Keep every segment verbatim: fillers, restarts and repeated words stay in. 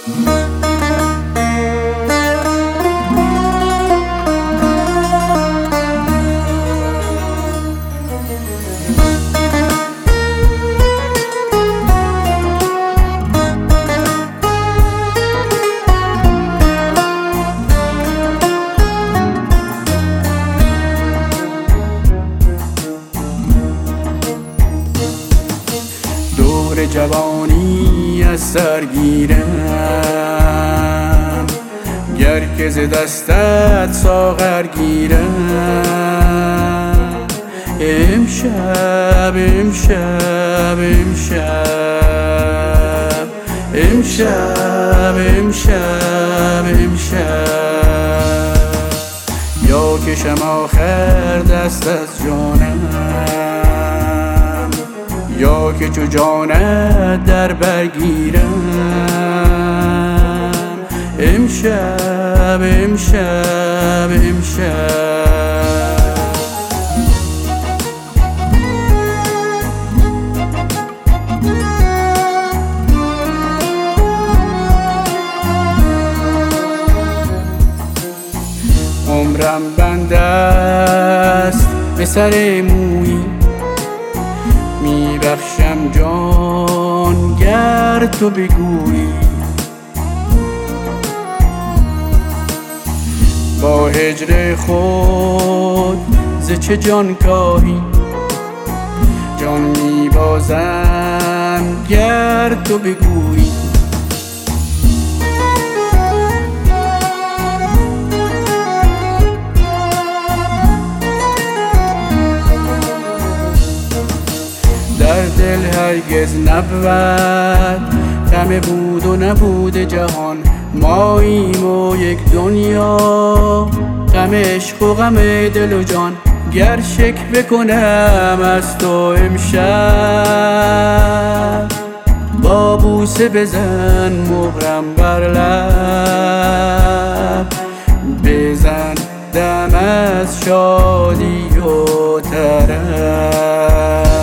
دور جوانی از سر گیرم، گر که ز دستت ساغر گیرم. امشب امشب امشب امشب امشب امشب یا کشم آخر دست از جانم، یا که چو جانت در برگیرم. امشب امشب امشب عمرم بند است به سر مویی، میبخشم جان گر تو بگویی. با هجر خود ز چه جان کاهی، جان میبازم گر تو بگویی. در دل هرگز نبود غم بود و نبود جهان، ماییم و یک دنیا، غم عشق و غم دل و جان. گر شکوه کنم از تو امشب، با بوسه بزن مهرم بر لب. بزن دم از شادی و طرب.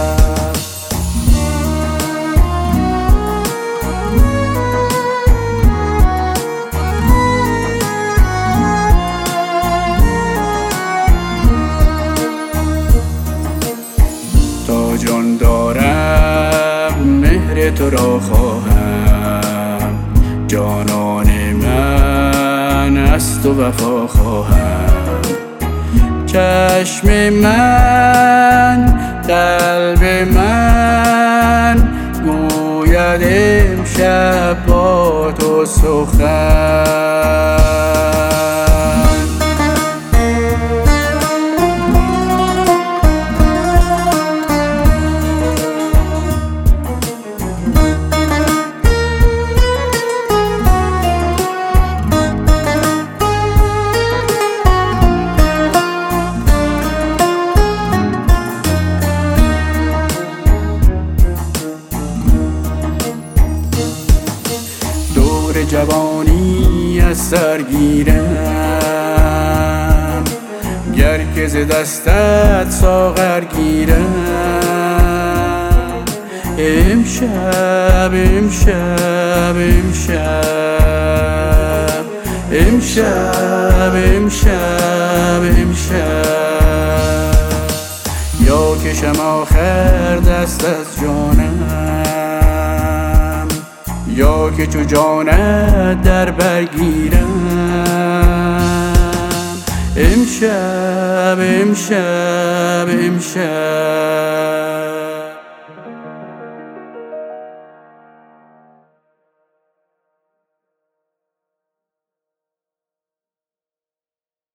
تا جان دارم مهر تو را خواهم، جانان من از تو وفا خواهم. چشم من قلب من گوید امشب با تو سخن. جوانی از سر گیرم، گر که ز دستت ساغر گیرم. امشب امشب امشب امشب امشب امشب یا کشم آخر دست از جانم، یا که چو جانت در برگیرم. امشب امشب امشب